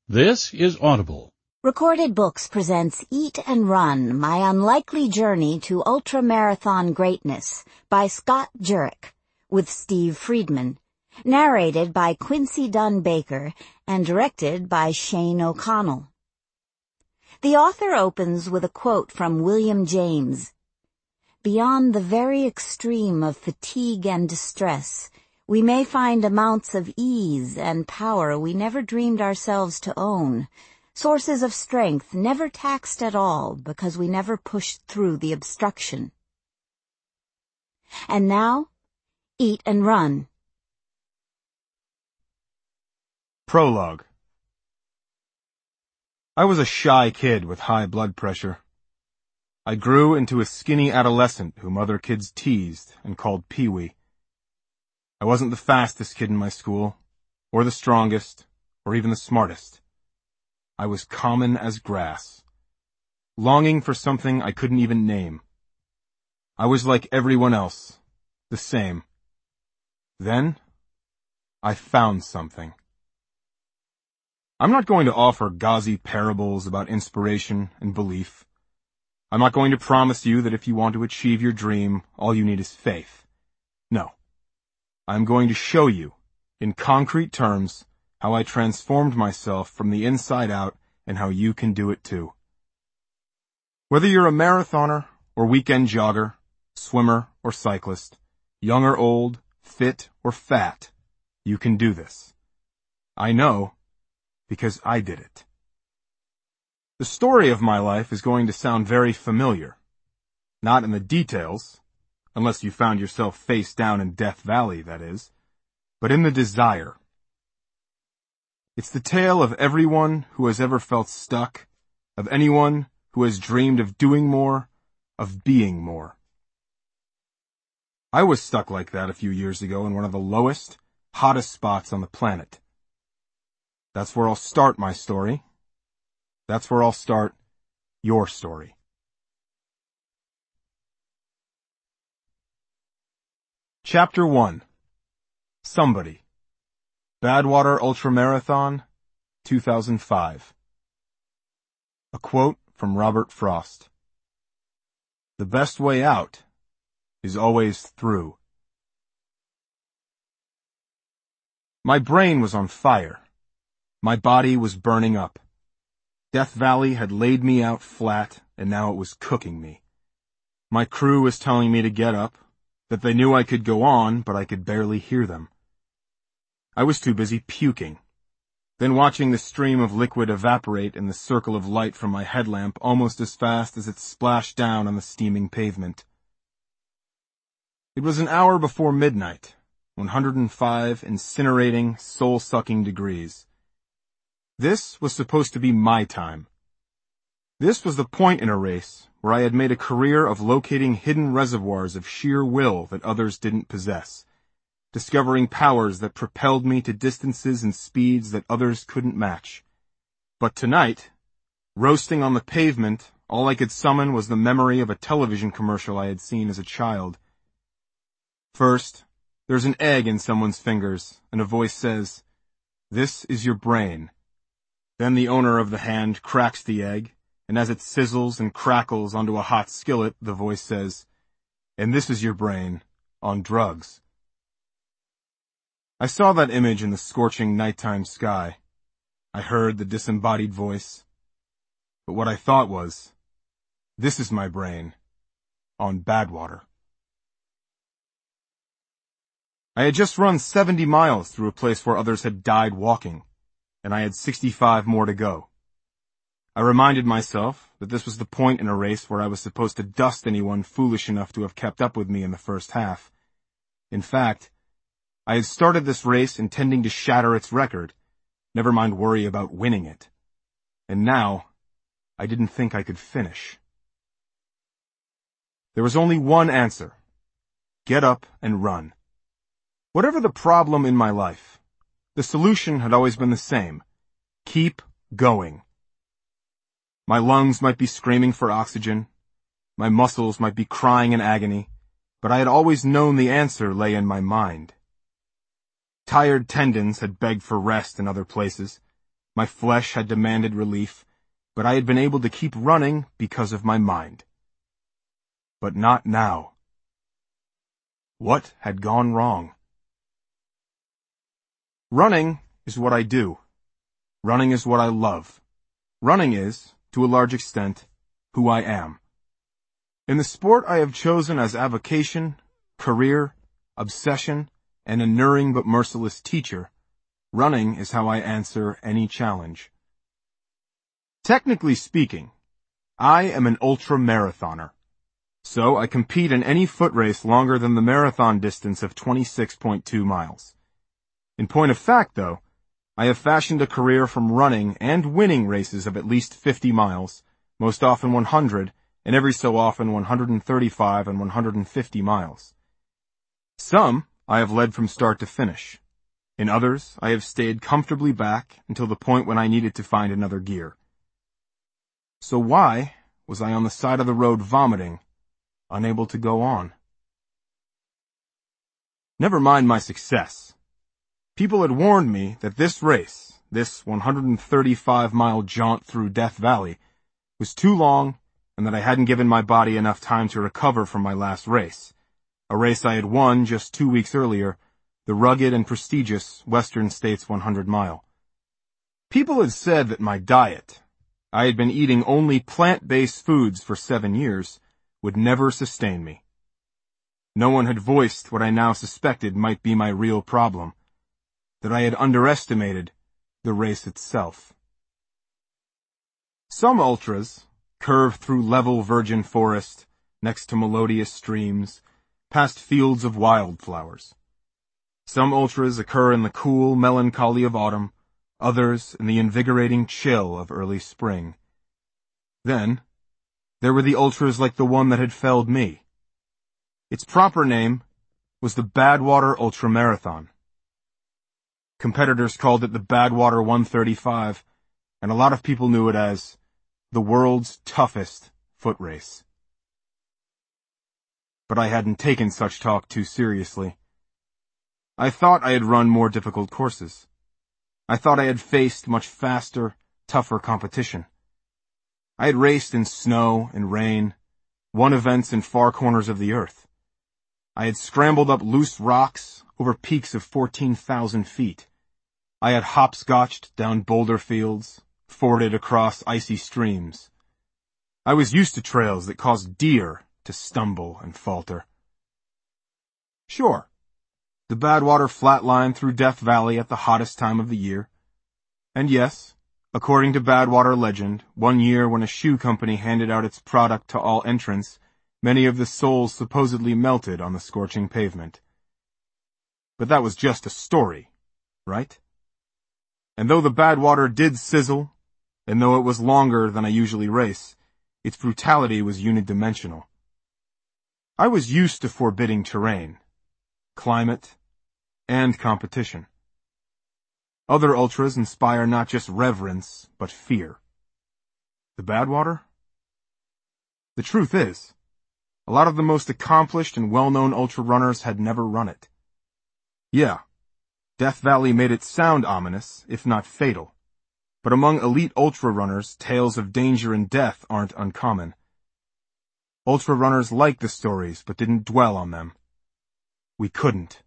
This is Audible. Recorded Books presents Eat and Run, My Unlikely Journey to Ultramarathon Greatness by Scott Jurek, with Steve Friedman, narrated by Quincy Dunn Baker and directed by Shane O'Connell. The author opens with a quote from William James. "Beyond the very extreme of fatigue and distress, we may find amounts of ease and power we never dreamed ourselves to own, sources of strength never taxed at all because we never pushed through the obstruction." And now, Eat and Run. Prologue. I was a shy kid with high blood pressure. I grew into a skinny adolescent whom other kids teased and called Pee-wee. I wasn't the fastest kid in my school, or the strongest, or even the smartest. I was common as grass, longing for something I couldn't even name. I was like everyone else, the same. Then, I found something. I'm not going to offer gauzy parables about inspiration and belief. I'm not going to promise you that if you want to achieve your dream, all you need is faith. No. I'm going to show you, in concrete terms, how I transformed myself from the inside out and how you can do it too. Whether you're a marathoner or weekend jogger, swimmer or cyclist, young or old, fit or fat, you can do this. I know, because I did it. The story of my life is going to sound very familiar. Not in the details, unless you found yourself face down in Death Valley, that is, but in the desire. It's the tale of everyone who has ever felt stuck, of anyone who has dreamed of doing more, of being more. I was stuck like that a few years ago in one of the lowest, hottest spots on the planet. That's where I'll start my story. That's where I'll start your story. Chapter 1. Somebody. Badwater Ultramarathon, 2005. A quote from Robert Frost. "The best way out is always through." My brain was on fire. My body was burning up. Death Valley had laid me out flat, and now it was cooking me. My crew was telling me to get up, that they knew I could go on, but I could barely hear them. I was too busy puking, then watching the stream of liquid evaporate in the circle of light from my headlamp almost as fast as it splashed down on the steaming pavement. It was an hour before midnight, 105 incinerating, soul-sucking degrees. This was supposed to be my time. This was the point in a race where I had made a career of locating hidden reservoirs of sheer will that others didn't possess, discovering powers that propelled me to distances and speeds that others couldn't match. But tonight, roasting on the pavement, all I could summon was the memory of a television commercial I had seen as a child. First, there's an egg in someone's fingers, and a voice says, "This is your brain." Then the owner of the hand cracks the egg, and as it sizzles and crackles onto a hot skillet, the voice says, "And this is your brain, on drugs." I saw that image in the scorching nighttime sky. I heard the disembodied voice. But what I thought was, "This is my brain, on Badwater." I had just run 70 miles through a place where others had died walking, and I had 65 more to go. I reminded myself that this was the point in a race where I was supposed to dust anyone foolish enough to have kept up with me in the first half. In fact, I had started this race intending to shatter its record, never mind worry about winning it. And now, I didn't think I could finish. There was only one answer. Get up and run. Whatever the problem in my life, the solution had always been the same. Keep going. My lungs might be screaming for oxygen. My muscles might be crying in agony, but I had always known the answer lay in my mind. Tired tendons had begged for rest in other places. My flesh had demanded relief, but I had been able to keep running because of my mind. But not now. What had gone wrong? Running is what I do. Running is what I love. Running is, to a large extent, who I am. In the sport I have chosen as avocation, career, obsession, and inuring but merciless teacher, running is how I answer any challenge. Technically speaking, I am an ultra-marathoner. So I compete in any foot race longer than the marathon distance of 26.2 miles. In point of fact, though, I have fashioned a career from running and winning races of at least 50 miles, most often 100, and every so often 135 and 150 miles. Some I have led from start to finish. In others, I have stayed comfortably back until the point when I needed to find another gear. So why was I on the side of the road vomiting, unable to go on? Never mind my success. People had warned me that this race, this 135-mile jaunt through Death Valley, was too long and that I hadn't given my body enough time to recover from my last race, a race I had won just 2 weeks earlier, the rugged and prestigious Western States 100-mile. People had said that my diet, I had been eating only plant-based foods for 7 years, would never sustain me. No one had voiced what I now suspected might be my real problem, that I had underestimated the race itself. Some ultras curve through level virgin forest, next to melodious streams, past fields of wildflowers. Some ultras occur in the cool melancholy of autumn, others in the invigorating chill of early spring. Then, there were the ultras like the one that had felled me. Its proper name was the Badwater Ultramarathon. Competitors called it the Badwater 135, and a lot of people knew it as the world's toughest foot race. But I hadn't taken such talk too seriously. I thought I had run more difficult courses. I thought I had faced much faster, tougher competition. I had raced in snow and rain, won events in far corners of the earth. I had scrambled up loose rocks over peaks of 14,000 feet. I had hopscotched down boulder fields, forded across icy streams. I was used to trails that caused deer to stumble and falter. Sure, the Badwater flatlined through Death Valley at the hottest time of the year. And yes, according to Badwater legend, one year when a shoe company handed out its product to all entrants, many of the soles supposedly melted on the scorching pavement. But that was just a story, right? And though the Badwater did sizzle, and though it was longer than I usually race, its brutality was unidimensional. I was used to forbidding terrain, climate, and competition. Other ultras inspire not just reverence, but fear. The Badwater? The truth is, a lot of the most accomplished and well-known ultra runners had never run it. Yeah, Death Valley made it sound ominous, if not fatal. But among elite ultra runners, tales of danger and death aren't uncommon. Ultra runners liked the stories, but didn't dwell on them. We couldn't.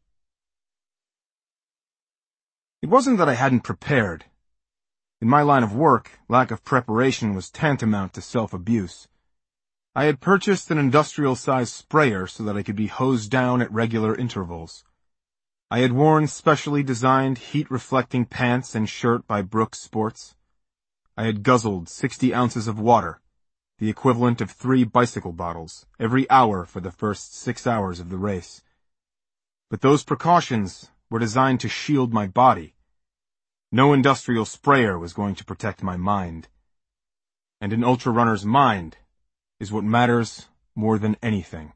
It wasn't that I hadn't prepared. In my line of work, lack of preparation was tantamount to self-abuse. I had purchased an industrial-sized sprayer so that I could be hosed down at regular intervals. I had worn specially designed heat-reflecting pants and shirt by Brooks Sports. I had guzzled 60 ounces of water, the equivalent of 3 bicycle bottles, every hour for the first 6 hours of the race. But those precautions were designed to shield my body. No industrial sprayer was going to protect my mind. And an ultra runner's mind is what matters more than anything.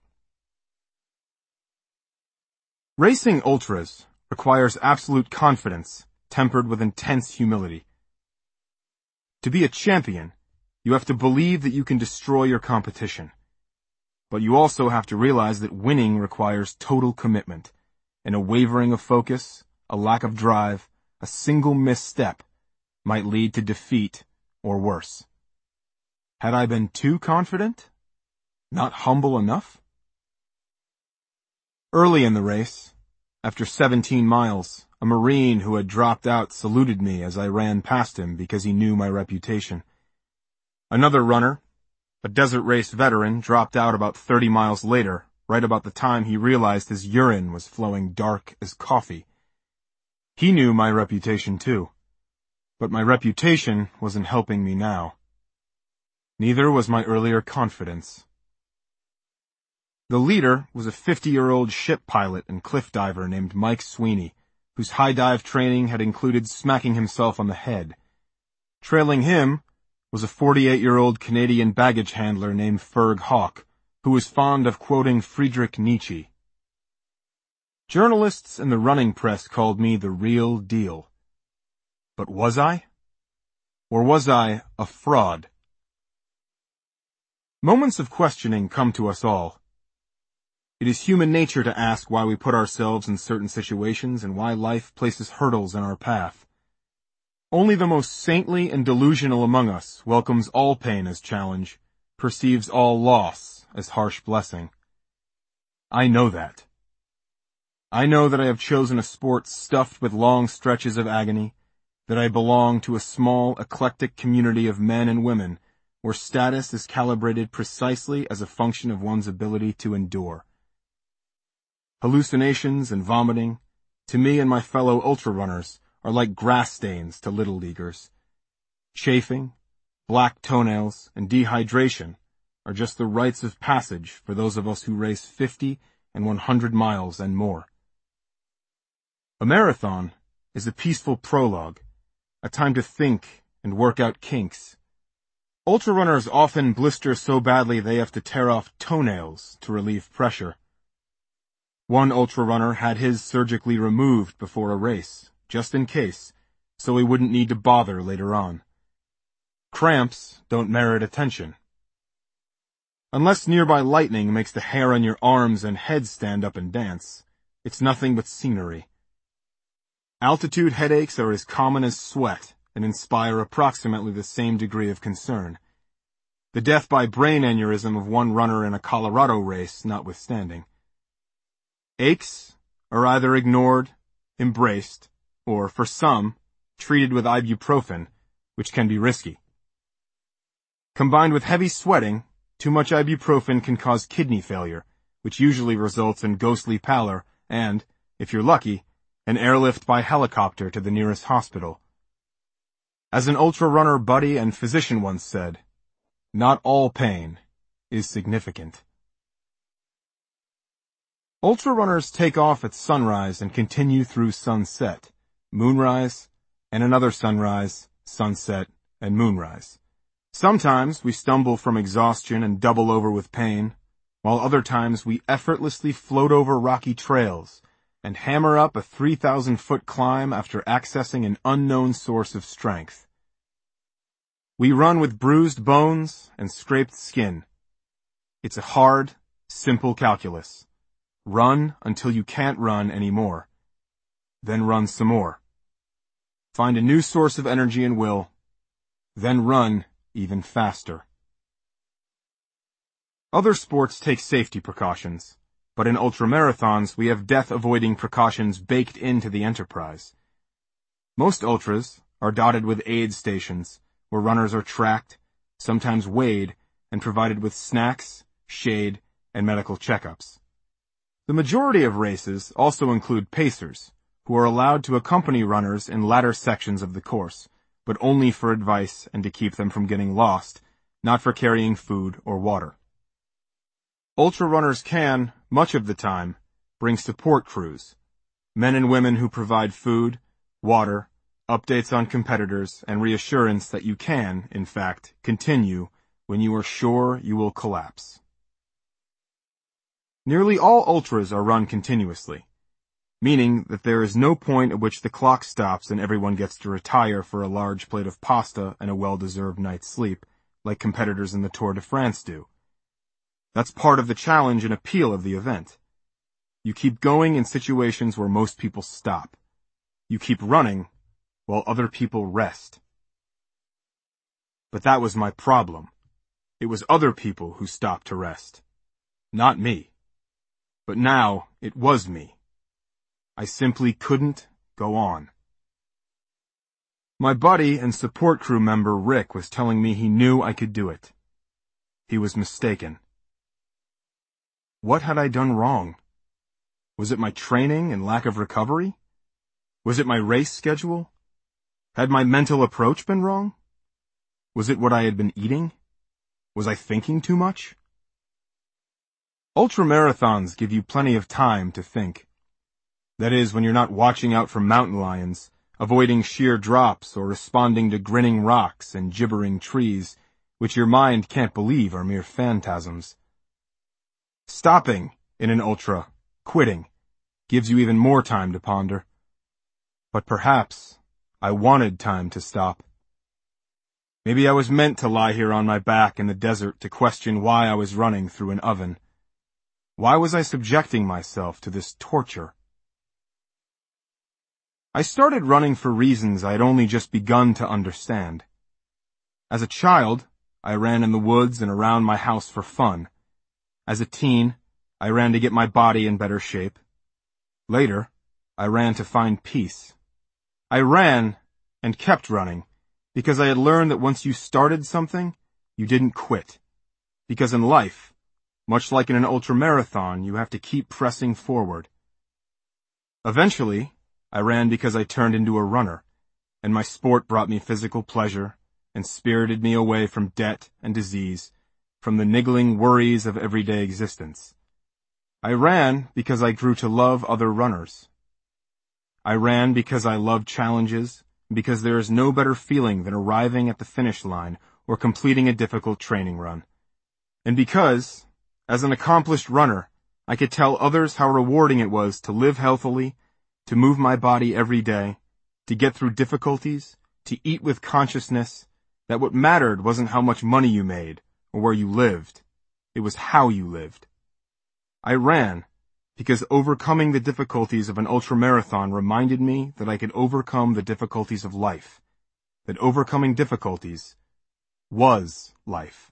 Racing ultras requires absolute confidence tempered with intense humility. To be a champion, you have to believe that you can destroy your competition. But you also have to realize that winning requires total commitment, and a wavering of focus, a lack of drive, a single misstep might lead to defeat or worse. Had I been too confident? Not humble enough? Early in the race, after 17 miles, a Marine who had dropped out saluted me as I ran past him because he knew my reputation. Another runner, a desert race veteran, dropped out about 30 miles later, right about the time he realized his urine was flowing dark as coffee. He knew my reputation too, but my reputation wasn't helping me now. Neither was my earlier confidence. The leader was a 50-year-old ship pilot and cliff diver named Mike Sweeney, whose high dive training had included smacking himself on the head. Trailing him was a 48-year-old Canadian baggage handler named Ferg Hawk, who was fond of quoting Friedrich Nietzsche. Journalists and the running press called me the real deal. But was I? Or was I a fraud? Moments of questioning come to us all. It is human nature to ask why we put ourselves in certain situations and why life places hurdles in our path. Only the most saintly and delusional among us welcomes all pain as challenge, perceives all loss as harsh blessing. I know that. I know that I have chosen a sport stuffed with long stretches of agony, that I belong to a small, eclectic community of men and women where status is calibrated precisely as a function of one's ability to endure. Hallucinations and vomiting, to me and my fellow ultra-runners, are like grass stains to little leaguers. Chafing, black toenails, and dehydration are just the rites of passage for those of us who race 50 and 100 miles and more. A marathon is a peaceful prologue, a time to think and work out kinks. Ultra-runners often blister so badly they have to tear off toenails to relieve pressure. One ultra-runner had his surgically removed before a race, just in case, so he wouldn't need to bother later on. Cramps don't merit attention. Unless nearby lightning makes the hair on your arms and head stand up and dance, it's nothing but scenery. Altitude headaches are as common as sweat and inspire approximately the same degree of concern. The death by brain aneurysm of one runner in a Colorado race notwithstanding. Aches are either ignored, embraced, or, for some, treated with ibuprofen, which can be risky. Combined with heavy sweating, too much ibuprofen can cause kidney failure, which usually results in ghostly pallor and, if you're lucky, an airlift by helicopter to the nearest hospital. As an ultra-runner buddy and physician once said, not all pain is significant. Ultra-runners take off at sunrise and continue through sunset, moonrise, and another sunrise, sunset, and moonrise. Sometimes we stumble from exhaustion and double over with pain, while other times we effortlessly float over rocky trails and hammer up a 3,000-foot climb after accessing an unknown source of strength. We run with bruised bones and scraped skin. It's a hard, simple calculus. Run until you can't run anymore. Then run some more. Find a new source of energy and will. Then run even faster. Other sports take safety precautions, but in ultramarathons we have death-avoiding precautions baked into the enterprise. Most ultras are dotted with aid stations, where runners are tracked, sometimes weighed, and provided with snacks, shade, and medical checkups. The majority of races also include pacers, who are allowed to accompany runners in latter sections of the course, but only for advice and to keep them from getting lost, not for carrying food or water. Ultra-runners can, much of the time, bring support crews, men and women who provide food, water, updates on competitors, and reassurance that you can, in fact, continue when you are sure you will collapse. Nearly all ultras are run continuously, meaning that there is no point at which the clock stops and everyone gets to retire for a large plate of pasta and a well-deserved night's sleep, like competitors in the Tour de France do. That's part of the challenge and appeal of the event. You keep going in situations where most people stop. You keep running while other people rest. But that was my problem. It was other people who stopped to rest. Not me. But now it was me. I simply couldn't go on. My buddy and support crew member Rick was telling me he knew I could do it. He was mistaken. What had I done wrong? Was it my training and lack of recovery? Was it my race schedule? Had my mental approach been wrong? Was it what I had been eating? Was I thinking too much? Ultramarathons give you plenty of time to think. That is, when you're not watching out for mountain lions, avoiding sheer drops, or responding to grinning rocks and gibbering trees, which your mind can't believe are mere phantasms. Stopping in an ultra, quitting, gives you even more time to ponder. But perhaps I wanted time to stop. Maybe I was meant to lie here on my back in the desert to question why I was running through an oven. Why was I subjecting myself to this torture? I started running for reasons I had only just begun to understand. As a child, I ran in the woods and around my house for fun. As a teen, I ran to get my body in better shape. Later, I ran to find peace. I ran and kept running because I had learned that once you started something, you didn't quit. Because in life, much like in an ultramarathon, you have to keep pressing forward. Eventually, I ran because I turned into a runner, and my sport brought me physical pleasure and spirited me away from debt and disease, from the niggling worries of everyday existence. I ran because I grew to love other runners. I ran because I loved challenges, because there is no better feeling than arriving at the finish line or completing a difficult training run. And because, as an accomplished runner, I could tell others how rewarding it was to live healthily, to move my body every day, to get through difficulties, to eat with consciousness, that what mattered wasn't how much money you made or where you lived. It was how you lived. I ran because overcoming the difficulties of an ultramarathon reminded me that I could overcome the difficulties of life, that overcoming difficulties was life.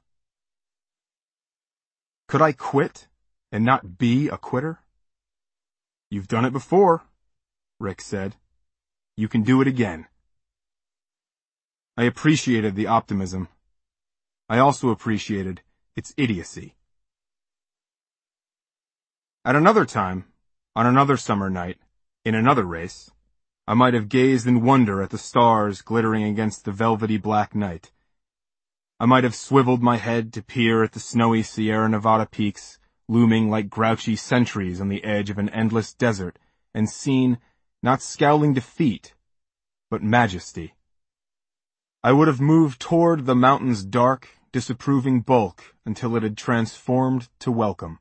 Could I quit and not be a quitter? You've done it before, Rick said. You can do it again. I appreciated the optimism. I also appreciated its idiocy. At another time, on another summer night, in another race, I might have gazed in wonder at the stars glittering against the velvety black night. I might have swiveled my head to peer at the snowy Sierra Nevada peaks, looming like grouchy sentries on the edge of an endless desert, and seen, not scowling defeat, but majesty. I would have moved toward the mountain's dark, disapproving bulk until it had transformed to welcome.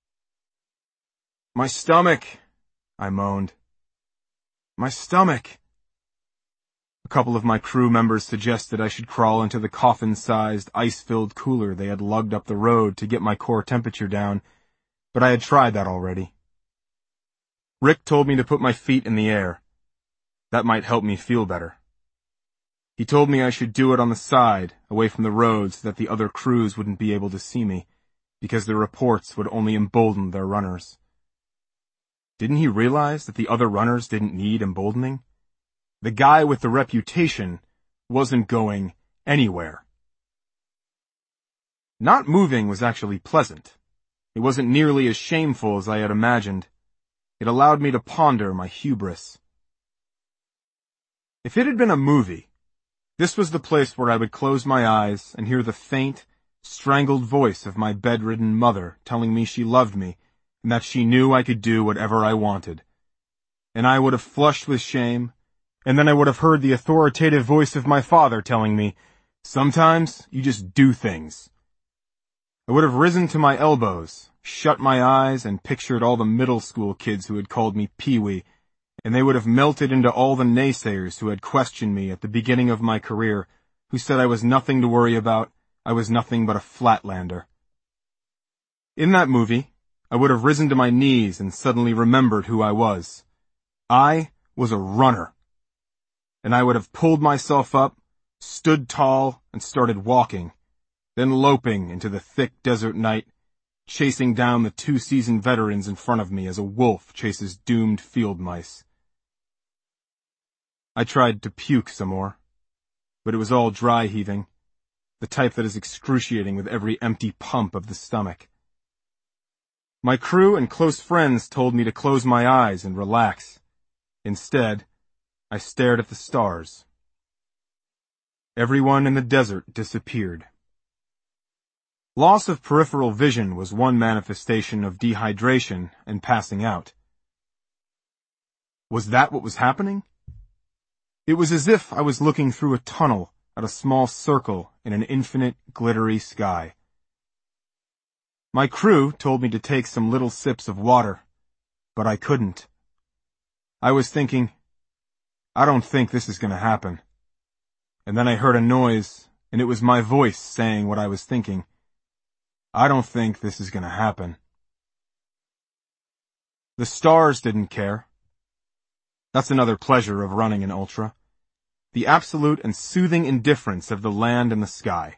My stomach, I moaned. My stomach. A couple of my crew members suggested I should crawl into the coffin-sized, ice-filled cooler they had lugged up the road to get my core temperature down, but I had tried that already. Rick told me to put my feet in the air. That might help me feel better. He told me I should do it on the side, away from the road, so that the other crews wouldn't be able to see me, because their reports would only embolden their runners. Didn't he realize that the other runners didn't need emboldening? The guy with the reputation wasn't going anywhere. Not moving was actually pleasant. It wasn't nearly as shameful as I had imagined. It allowed me to ponder my hubris. If it had been a movie, this was the place where I would close my eyes and hear the faint, strangled voice of my bedridden mother telling me she loved me and that she knew I could do whatever I wanted. And I would have flushed with shame, and then I would have heard the authoritative voice of my father telling me, sometimes you just do things. I would have risen to my elbows, shut my eyes, and pictured all the middle school kids who had called me Pee-wee, and they would have melted into all the naysayers who had questioned me at the beginning of my career, who said I was nothing to worry about, I was nothing but a flatlander. In that movie, I would have risen to my knees and suddenly remembered who I was. I was a runner. And I would have pulled myself up, stood tall, and started walking, then loping into the thick desert night, chasing down the 2 seasoned veterans in front of me as a wolf chases doomed field mice. I tried to puke some more, but it was all dry heaving, the type that is excruciating with every empty pump of the stomach. My crew and close friends told me to close my eyes and relax. Instead, I stared at the stars. Everyone in the desert disappeared. Loss of peripheral vision was one manifestation of dehydration and passing out. Was that what was happening? It was as if I was looking through a tunnel at a small circle in an infinite, glittery sky. My crew told me to take some little sips of water, but I couldn't. I was thinking, I don't think this is going to happen. And then I heard a noise, and it was my voice saying what I was thinking. I don't think this is going to happen. The stars didn't care. That's another pleasure of running an ultra. The absolute and soothing indifference of the land and the sky.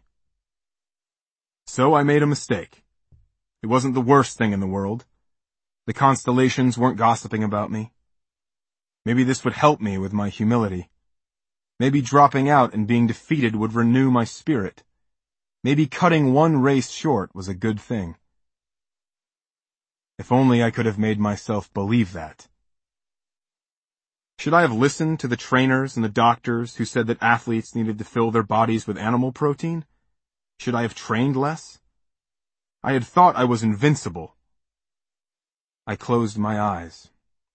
So I made a mistake. It wasn't the worst thing in the world. The constellations weren't gossiping about me. Maybe this would help me with my humility. Maybe dropping out and being defeated would renew my spirit. Maybe cutting one race short was a good thing. If only I could have made myself believe that. Should I have listened to the trainers and the doctors who said that athletes needed to fill their bodies with animal protein? Should I have trained less? I had thought I was invincible. I closed my eyes.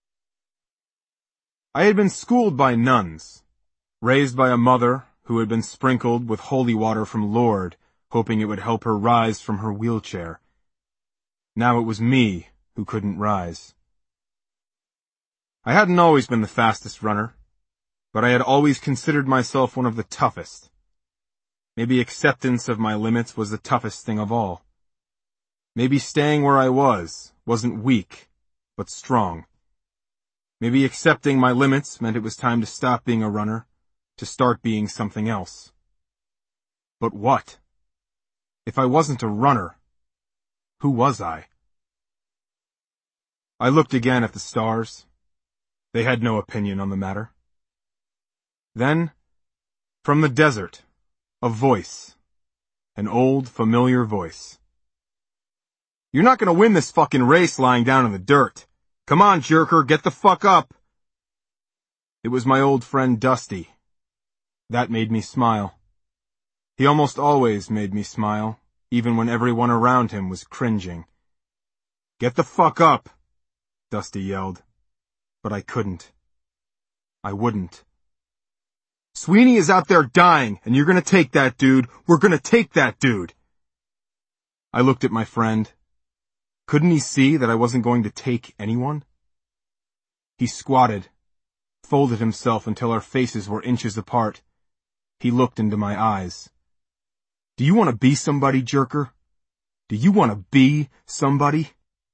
I had been schooled by nuns, raised by a mother who had been sprinkled with holy water from Lourdes, hoping it would help her rise from her wheelchair. Now it was me who couldn't rise. I hadn't always been the fastest runner, but I had always considered myself one of the toughest. Maybe acceptance of my limits was the toughest thing of all. Maybe staying where I wasn't weak, but strong. Maybe accepting my limits meant it was time to stop being a runner, to start being something else. But what? If I wasn't a runner, who was I? I looked again at the stars. They had no opinion on the matter. Then, from the desert, a voice. An old, familiar voice. You're not gonna win this fucking race lying down in the dirt. Come on, jerker, get the fuck up. It was my old friend Dusty. That made me smile. He almost always made me smile, even when everyone around him was cringing. Get the fuck up, Dusty yelled. But I couldn't. I wouldn't. Sweeney is out there dying, and you're gonna take that dude. We're gonna take that dude. I looked at my friend. Couldn't he see that I wasn't going to take anyone? He squatted, folded himself until our faces were inches apart. He looked into my eyes. Do you want to be somebody, jerker? Do you want to be somebody?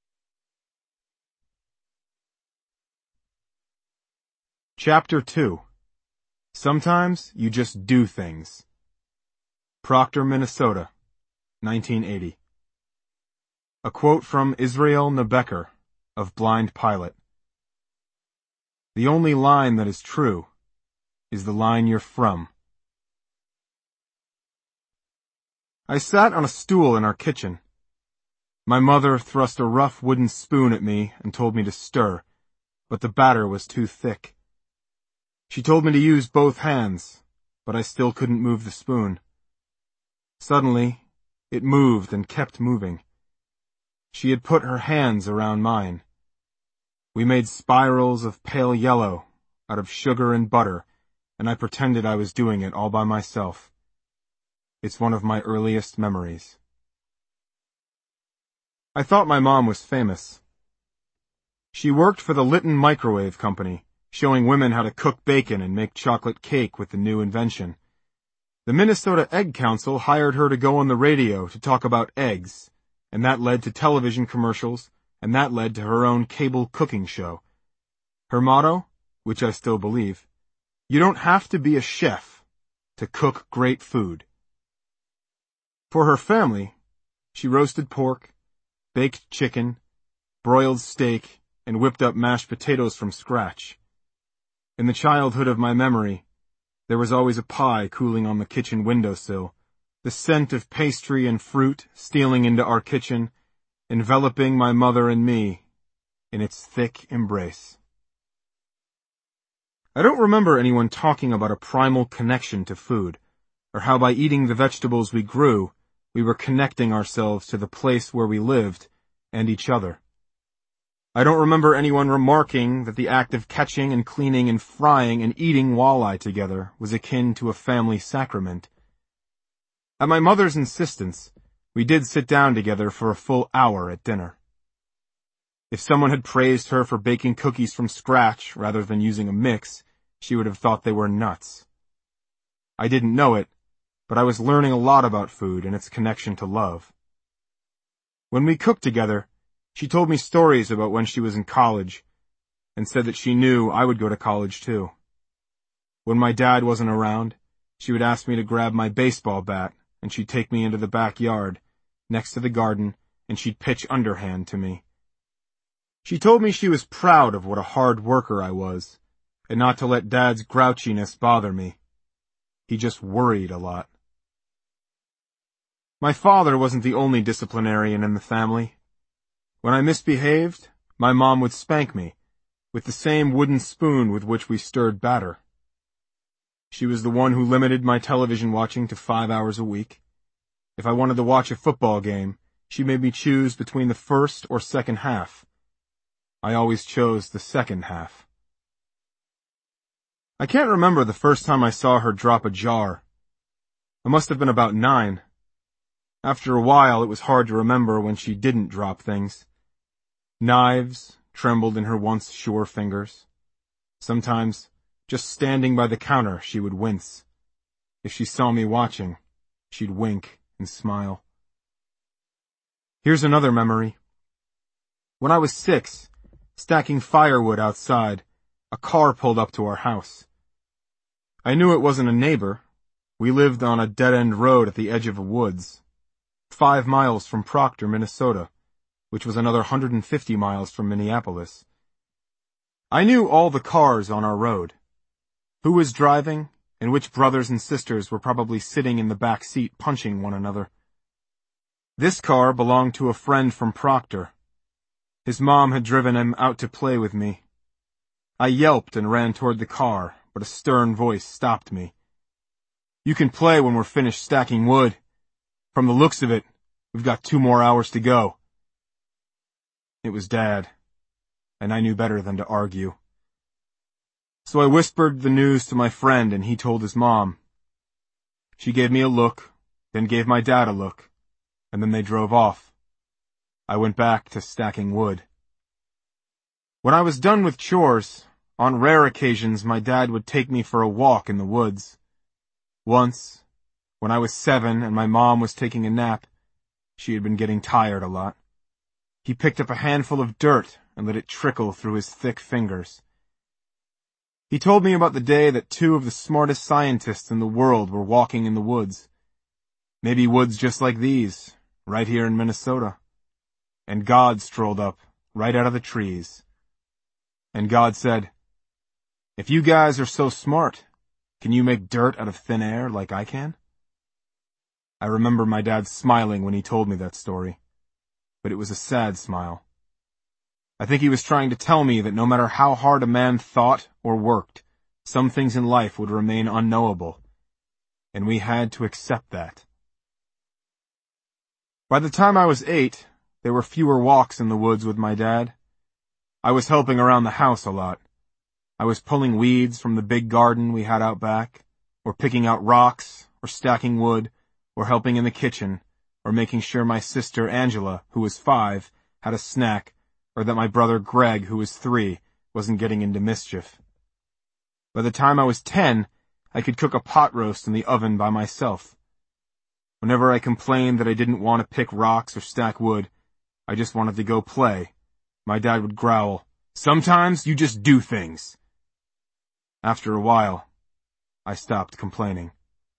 Chapter 2. Sometimes you just do things. Proctor, Minnesota, 1980. A quote from Israel Nebeker of Blind Pilot. The only line that is true is the line you're from. I sat on a stool in our kitchen. My mother thrust a rough wooden spoon at me and told me to stir, but the batter was too thick. She told me to use both hands, but I still couldn't move the spoon. Suddenly, it moved and kept moving. She had put her hands around mine. We made spirals of pale yellow out of sugar and butter, and I pretended I was doing it all by myself. It's one of my earliest memories. I thought my mom was famous. She worked for the Litton Microwave Company, showing women how to cook bacon and make chocolate cake with the new invention. The Minnesota Egg Council hired her to go on the radio to talk about eggs, and that led to television commercials, and that led to her own cable cooking show. Her motto, which I still believe, you don't have to be a chef, to cook great food. For her family, she roasted pork, baked chicken, broiled steak, and whipped up mashed potatoes from scratch. In the childhood of my memory, there was always a pie cooling on the kitchen windowsill, the scent of pastry and fruit stealing into our kitchen, enveloping my mother and me in its thick embrace. I don't remember anyone talking about a primal connection to food, or how by eating the vegetables we grew, we were connecting ourselves to the place where we lived and each other. I don't remember anyone remarking that the act of catching and cleaning and frying and eating walleye together was akin to a family sacrament. At my mother's insistence, we did sit down together for a full hour at dinner. If someone had praised her for baking cookies from scratch rather than using a mix, she would have thought they were nuts. I didn't know it, but I was learning a lot about food and its connection to love. When we cooked together, she told me stories about when she was in college, and said that she knew I would go to college too. When my dad wasn't around, she would ask me to grab my baseball bat, and she'd take me into the backyard, next to the garden, and she'd pitch underhand to me. She told me she was proud of what a hard worker I was, and not to let Dad's grouchiness bother me. He just worried a lot. My father wasn't the only disciplinarian in the family. When I misbehaved, my mom would spank me, with the same wooden spoon with which we stirred batter. She was the one who limited my television watching to 5 hours a week. If I wanted to watch a football game, she made me choose between the first or second half. I always chose the second half. I can't remember the first time I saw her drop a jar. I must have been about 9. After a while, it was hard to remember when she didn't drop things. Knives trembled in her once sure fingers. Sometimes, just standing by the counter, she would wince. If she saw me watching, she'd wink and smile. Here's another memory. When I was 6, stacking firewood outside, a car pulled up to our house. I knew it wasn't a neighbor. We lived on a dead-end road at the edge of the woods, 5 miles from Proctor, Minnesota, which was another 150 miles from Minneapolis. I knew all the cars on our road, who was driving, and which brothers and sisters were probably sitting in the back seat punching one another. This car belonged to a friend from Proctor. His mom had driven him out to play with me. I yelped and ran toward the car, but a stern voice stopped me. "You can play when we're finished stacking wood. From the looks of it, we've got 2 more hours to go." It was Dad, and I knew better than to argue. So I whispered the news to my friend, and he told his mom. She gave me a look, then gave my dad a look, and then they drove off. I went back to stacking wood. When I was done with chores, on rare occasions my dad would take me for a walk in the woods. Once, when I was 7 and my mom was taking a nap, she had been getting tired a lot, he picked up a handful of dirt and let it trickle through his thick fingers. He told me about the day that 2 of the smartest scientists in the world were walking in the woods. Maybe woods just like these, right here in Minnesota. And God strolled up, right out of the trees. And God said, "If you guys are so smart, can you make dirt out of thin air like I can?" I remember my dad smiling when he told me that story, but it was a sad smile. I think he was trying to tell me that no matter how hard a man thought or worked, some things in life would remain unknowable, and we had to accept that. By the time I was 8, there were fewer walks in the woods with my dad. I was helping around the house a lot. I was pulling weeds from the big garden we had out back, or picking out rocks, or stacking wood, or helping in the kitchen, or making sure my sister Angela, who was 5, had a snack, or that my brother Greg, who was 3, wasn't getting into mischief. By the time I was 10, I could cook a pot roast in the oven by myself. Whenever I complained that I didn't want to pick rocks or stack wood, I just wanted to go play, my dad would growl, "Sometimes you just do things." After a while, I stopped complaining.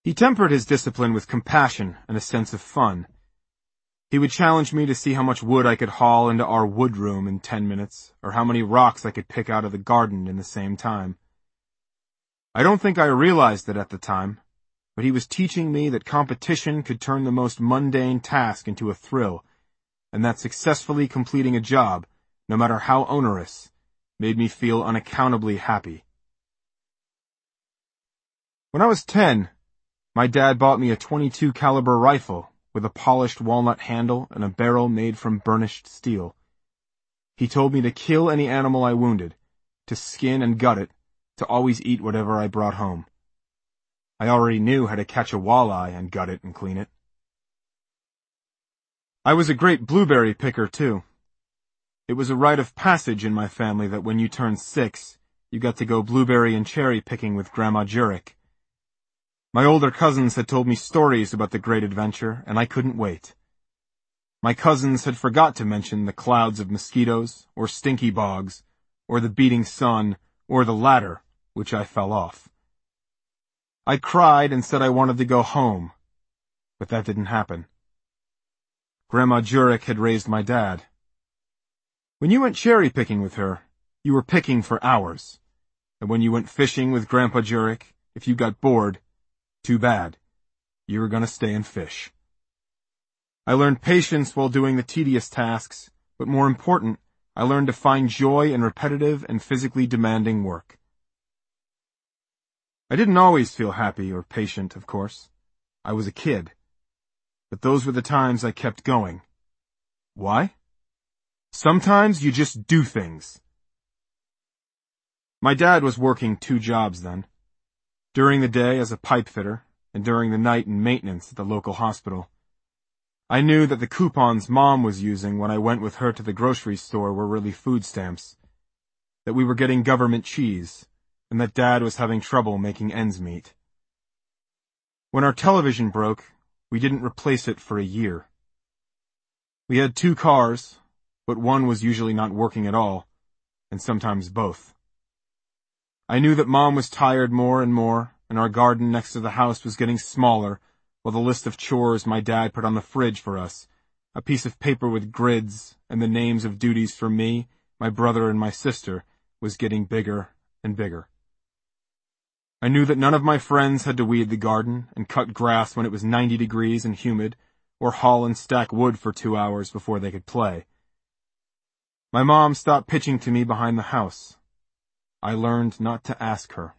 He tempered his discipline with compassion and a sense of fun. He would challenge me to see how much wood I could haul into our wood room in 10 minutes, or how many rocks I could pick out of the garden in the same time. I don't think I realized it at the time, but he was teaching me that competition could turn the most mundane task into a thrill, and that successfully completing a job, no matter how onerous, made me feel unaccountably happy. When I was 10, my dad bought me a .22 caliber rifle with a polished walnut handle and a barrel made from burnished steel. He told me to kill any animal I wounded, to skin and gut it, to always eat whatever I brought home. I already knew how to catch a walleye and gut it and clean it. I was a great blueberry picker, too. It was a rite of passage in my family that when you turned 6, you got to go blueberry and cherry picking with Grandma Jurek. My older cousins had told me stories about the great adventure, and I couldn't wait. My cousins had forgot to mention the clouds of mosquitoes, or stinky bogs, or the beating sun, or the ladder, which I fell off. I cried and said I wanted to go home, but that didn't happen. Grandma Jurek had raised my dad. When you went cherry picking with her, you were picking for hours. And when you went fishing with Grandpa Jurek, if you got bored, too bad. You were gonna stay and fish. I learned patience while doing the tedious tasks, but more important, I learned to find joy in repetitive and physically demanding work. I didn't always feel happy or patient, of course. I was a kid. But those were the times I kept going. Why? Sometimes you just do things. My dad was working 2 jobs then. During the day as a pipe fitter, and during the night in maintenance at the local hospital. I knew that the coupons Mom was using when I went with her to the grocery store were really food stamps, that we were getting government cheese, and that Dad was having trouble making ends meet. When our television broke, we didn't replace it for a year. We had 2 cars, but one was usually not working at all, and sometimes both. I knew that Mom was tired more and more, and our garden next to the house was getting smaller, while the list of chores my dad put on the fridge for us, a piece of paper with grids and the names of duties for me, my brother, and my sister, was getting bigger and bigger. I knew that none of my friends had to weed the garden and cut grass when it was 90 degrees and humid, or haul and stack wood for 2 hours before they could play. My mom stopped pitching to me behind the house. I learned not to ask her.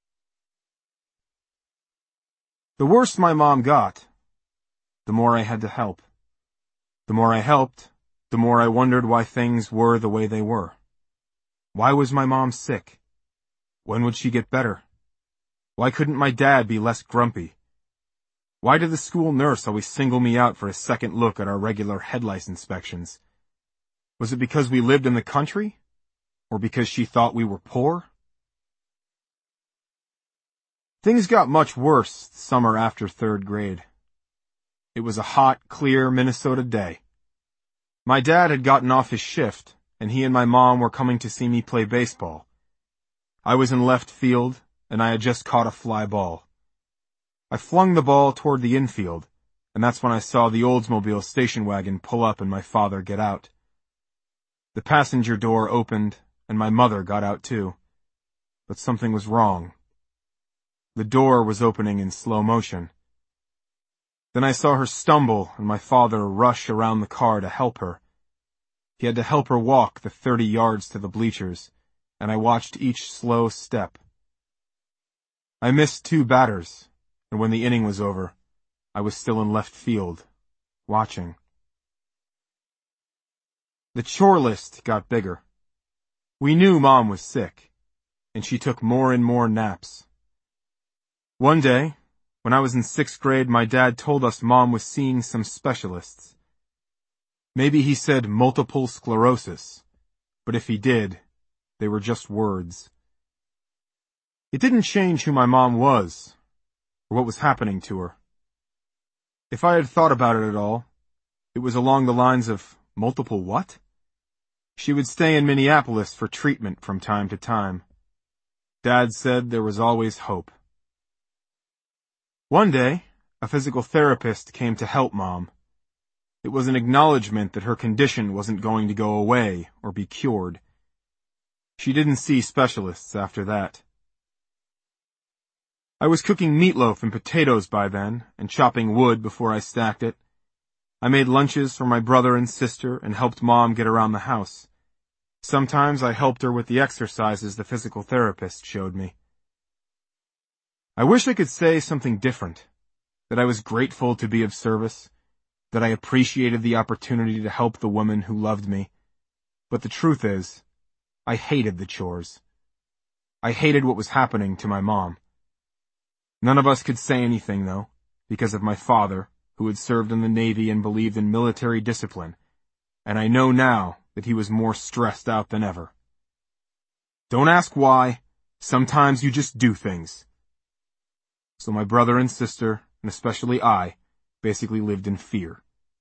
The worse my mom got, the more I had to help. The more I helped, the more I wondered why things were the way they were. Why was my mom sick? When would she get better? Why couldn't my dad be less grumpy? Why did the school nurse always single me out for a second look at our regular head lice inspections? Was it because we lived in the country? Or because she thought we were poor? Things got much worse the summer after 3rd grade. It was a hot, clear Minnesota day. My dad had gotten off his shift, and he and my mom were coming to see me play baseball. I was in left field, and I had just caught a fly ball. I flung the ball toward the infield, and that's when I saw the Oldsmobile station wagon pull up and my father get out. The passenger door opened, and my mother got out too. But something was wrong. The door was opening in slow motion. Then I saw her stumble and my father rush around the car to help her. He had to help her walk the 30 yards to the bleachers, and I watched each slow step. I missed 2 batters, and when the inning was over, I was still in left field, watching. The chore list got bigger. We knew Mom was sick, and she took more and more naps. One day, when I was in 6th grade, my dad told us Mom was seeing some specialists. Maybe he said multiple sclerosis, but if he did, they were just words. It didn't change who my mom was, or what was happening to her. If I had thought about it at all, it was along the lines of multiple what? She would stay in Minneapolis for treatment from time to time. Dad said there was always hope. One day, a physical therapist came to help Mom. It was an acknowledgement that her condition wasn't going to go away or be cured. She didn't see specialists after that. I was cooking meatloaf and potatoes by then, and chopping wood before I stacked it. I made lunches for my brother and sister and helped Mom get around the house. Sometimes I helped her with the exercises the physical therapist showed me. I wish I could say something different, that I was grateful to be of service, that I appreciated the opportunity to help the woman who loved me. But the truth is, I hated the chores. I hated what was happening to my mom. None of us could say anything, though, because of my father, who had served in the Navy and believed in military discipline, and I know now that he was more stressed out than ever. Don't ask why. Sometimes you just do things. So my brother and sister, and especially I, basically lived in fear.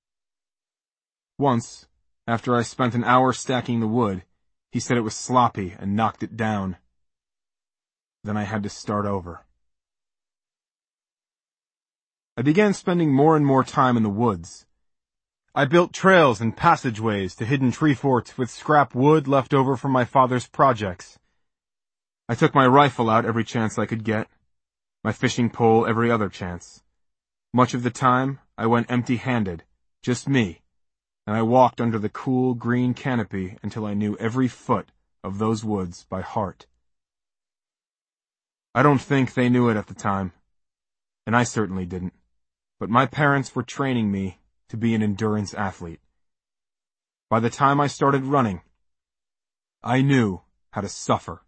Once, after I spent an hour stacking the wood, he said it was sloppy and knocked it down. Then I had to start over. I began spending more and more time in the woods. I built trails and passageways to hidden tree forts with scrap wood left over from my father's projects. I took my rifle out every chance I could get, my fishing pole every other chance. Much of the time, I went empty-handed, just me, and I walked under the cool green canopy until I knew every foot of those woods by heart. I don't think they knew it at the time, and I certainly didn't, but my parents were training me to be an endurance athlete. By the time I started running, I knew how to suffer.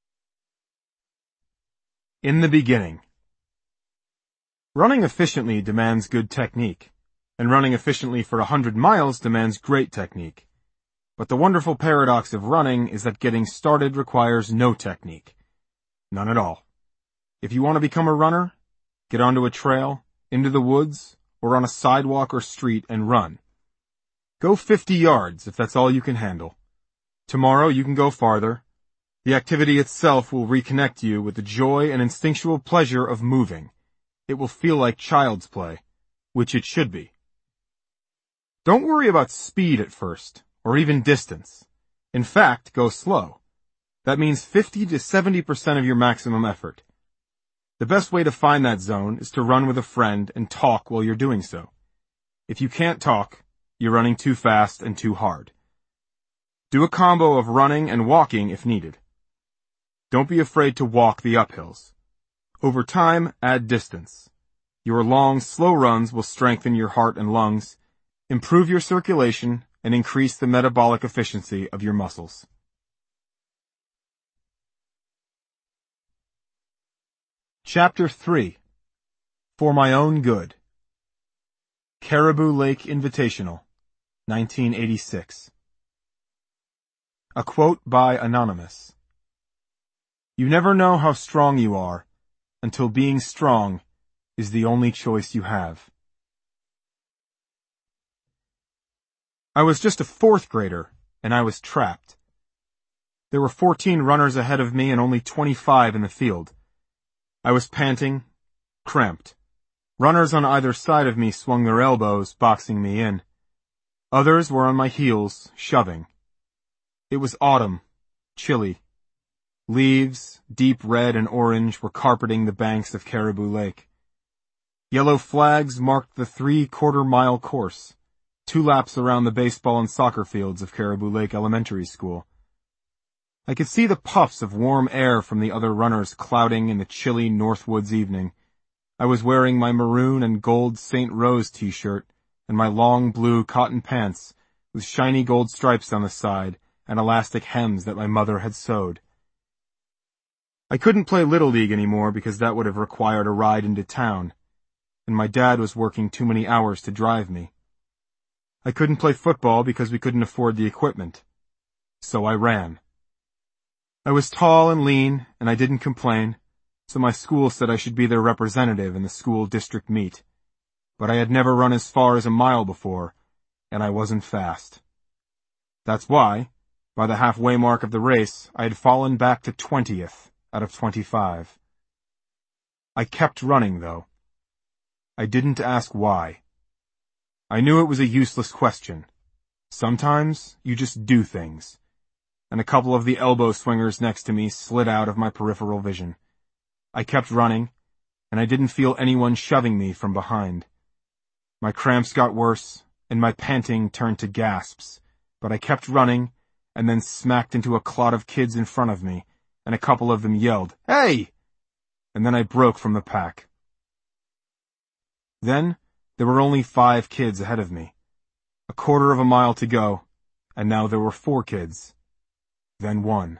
In the beginning. Running efficiently demands good technique, and running efficiently for 100 miles demands great technique. But the wonderful paradox of running is that getting started requires no technique. None at all. If you want to become a runner, get onto a trail, into the woods, or on a sidewalk or street and run. Go 50 yards if that's all you can handle. Tomorrow you can go farther. The activity itself will reconnect you with the joy and instinctual pleasure of moving. It will feel like child's play, which it should be. Don't worry about speed at first, or even distance. In fact, go slow. That means 50 to 70% of your maximum effort. The best way to find that zone is to run with a friend and talk while you're doing so. If you can't talk, you're running too fast and too hard. Do a combo of running and walking if needed. Don't be afraid to walk the uphills. Over time, add distance. Your long, slow runs will strengthen your heart and lungs, improve your circulation, and increase the metabolic efficiency of your muscles. Chapter 3. For My Own Good. Caribou Lake Invitational, 1986. A quote by Anonymous. You never know how strong you are until being strong is the only choice you have. I was just a fourth grader, and I was trapped. There were 14 runners ahead of me and only 25 in the field. I was panting, cramped. Runners on either side of me swung their elbows, boxing me in. Others were on my heels, shoving. It was autumn, chilly. Leaves, deep red and orange, were carpeting the banks of Caribou Lake. Yellow flags marked the 3/4-mile course, 2 laps around the baseball and soccer fields of Caribou Lake Elementary School. I could see the puffs of warm air from the other runners clouding in the chilly Northwoods evening. I was wearing my maroon and gold St. Rose t-shirt and my long blue cotton pants with shiny gold stripes on the side and elastic hems that my mother had sewed. I couldn't play Little League anymore because that would have required a ride into town, and my dad was working too many hours to drive me. I couldn't play football because we couldn't afford the equipment. So I ran. I was tall and lean, and I didn't complain, so my school said I should be their representative in the school district meet. But I had never run as far as a mile before, and I wasn't fast. That's why, by the halfway mark of the race, I had fallen back to 20th out of 25. I kept running, though. I didn't ask why. I knew it was a useless question. Sometimes you just do things. And a couple of the elbow swingers next to me slid out of my peripheral vision. I kept running, and I didn't feel anyone shoving me from behind. My cramps got worse, and my panting turned to gasps, but I kept running, and then smacked into a clot of kids in front of me, and a couple of them yelled, "Hey!" And then I broke from the pack. Then, there were only 5 kids ahead of me. A quarter of a mile to go, and now there were 4 kids. Then 1.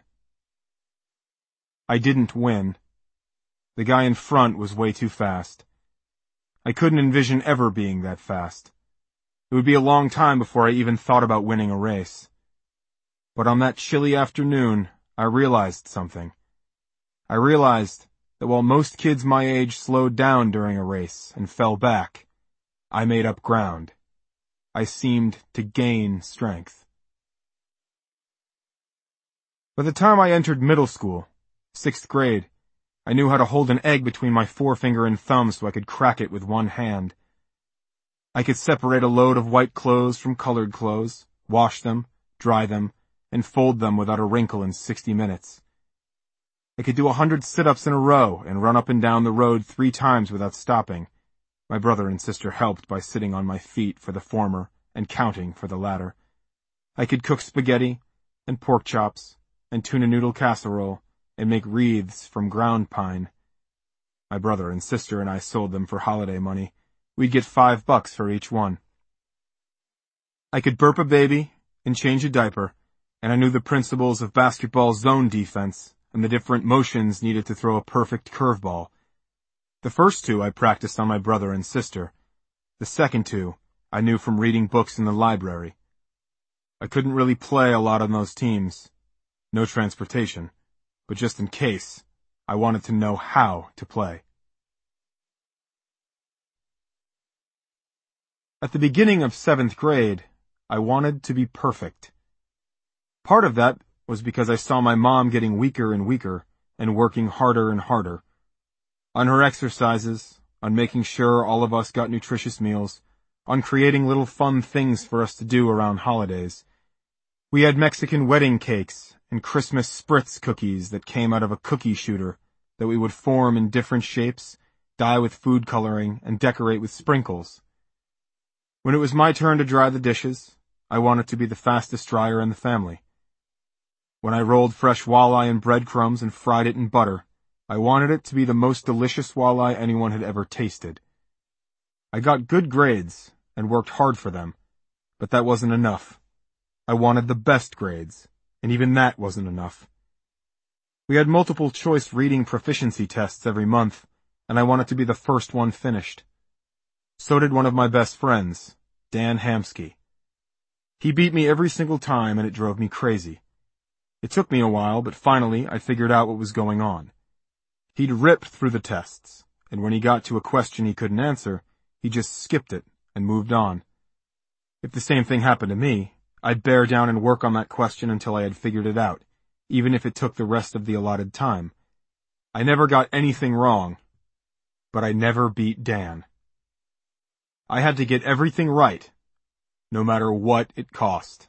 I didn't win. The guy in front was way too fast. I couldn't envision ever being that fast. It would be a long time before I even thought about winning a race. But on that chilly afternoon, I realized something. I realized that while most kids my age slowed down during a race and fell back, I made up ground. I seemed to gain strength. By the time I entered middle school, 6th grade, I knew how to hold an egg between my forefinger and thumb so I could crack it with one hand. I could separate a load of white clothes from colored clothes, wash them, dry them, and fold them without a wrinkle in 60 minutes. I could do 100 sit-ups in a row and run up and down the road 3 times without stopping. My brother and sister helped by sitting on my feet for the former and counting for the latter. I could cook spaghetti and pork chops and tuna noodle casserole and make wreaths from ground pine. My brother and sister and I sold them for holiday money. We'd get $5 for each one. I could burp a baby and change a diaper, and I knew the principles of basketball zone defense and the different motions needed to throw a perfect curveball. The first 2 I practiced on my brother and sister. The second 2 I knew from reading books in the library. I couldn't really play a lot on those teams. No transportation. But just in case, I wanted to know how to play. At the beginning of 7th grade, I wanted to be perfect. Part of that was because I saw my mom getting weaker and weaker and working harder and harder. On her exercises, on making sure all of us got nutritious meals, on creating little fun things for us to do around holidays. We had Mexican wedding cakes and Christmas spritz cookies that came out of a cookie shooter that we would form in different shapes, dye with food coloring, and decorate with sprinkles. When it was my turn to dry the dishes, I wanted to be the fastest dryer in the family. When I rolled fresh walleye in breadcrumbs and fried it in butter, I wanted it to be the most delicious walleye anyone had ever tasted. I got good grades and worked hard for them, but that wasn't enough. I wanted the best grades, and even that wasn't enough. We had multiple choice reading proficiency tests every month, and I wanted to be the first one finished. So did one of my best friends, Dan Hamsky. He beat me every single time, and it drove me crazy. It took me a while, but finally I figured out what was going on. He'd ripped through the tests, and when he got to a question he couldn't answer, he just skipped it and moved on. If the same thing happened to me, I'd bear down and work on that question until I had figured it out, even if it took the rest of the allotted time. I never got anything wrong, but I never beat Dan. I had to get everything right, no matter what it cost.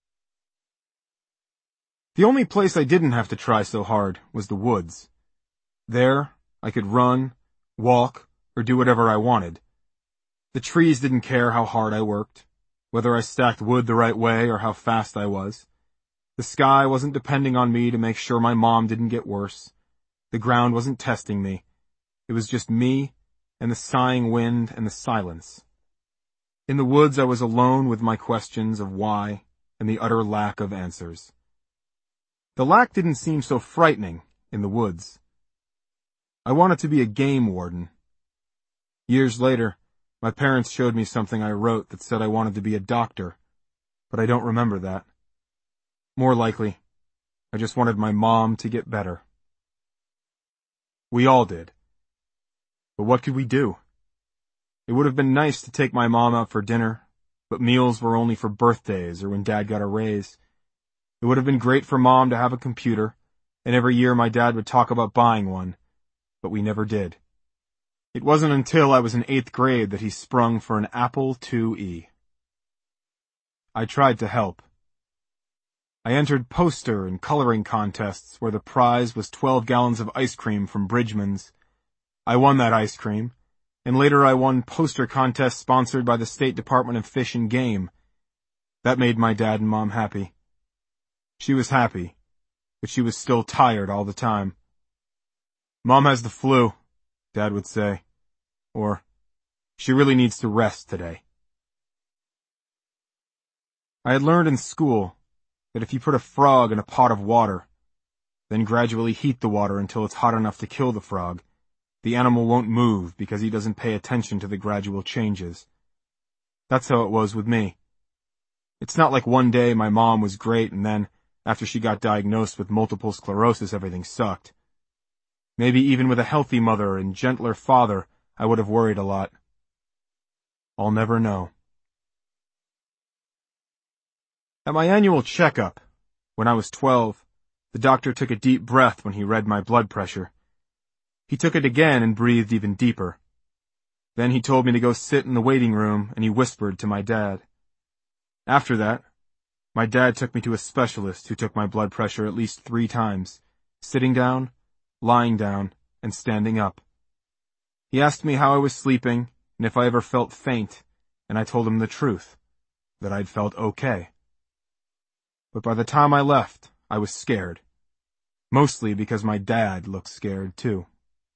The only place I didn't have to try so hard was the woods. There, I could run, walk, or do whatever I wanted. The trees didn't care how hard I worked, whether I stacked wood the right way or how fast I was. The sky wasn't depending on me to make sure my mom didn't get worse. The ground wasn't testing me. It was just me and the sighing wind and the silence. In the woods I was alone with my questions of why and the utter lack of answers. The lack didn't seem so frightening in the woods. I wanted to be a game warden. Years later, my parents showed me something I wrote that said I wanted to be a doctor, but I don't remember that. More likely, I just wanted my mom to get better. We all did. But what could we do? It would have been nice to take my mom out for dinner, but meals were only for birthdays or when Dad got a raise. It would have been great for Mom to have a computer, and every year my dad would talk about buying one, but we never did. It wasn't until I was in 8th grade that he sprung for an Apple IIe. I tried to help. I entered poster and coloring contests where the prize was 12 gallons of ice cream from Bridgman's. I won that ice cream, and later I won poster contests sponsored by the State Department of Fish and Game. That made my dad and mom happy. She was happy, but she was still tired all the time. "Mom has the flu," Dad would say, or, "She really needs to rest today." I had learned in school that if you put a frog in a pot of water, then gradually heat the water until it's hot enough to kill the frog, the animal won't move because he doesn't pay attention to the gradual changes. That's how it was with me. It's not like one day my mom was great and then, after she got diagnosed with multiple sclerosis, everything sucked. Maybe even with a healthy mother and gentler father, I would have worried a lot. I'll never know. At my annual checkup, when I was 12, the doctor took a deep breath when he read my blood pressure. He took it again and breathed even deeper. Then he told me to go sit in the waiting room, and he whispered to my dad. After that, my dad took me to a specialist who took my blood pressure at least 3 times, sitting down, lying down, and standing up. He asked me how I was sleeping and if I ever felt faint, and I told him the truth, that I'd felt okay. But by the time I left, I was scared. Mostly because my dad looked scared too.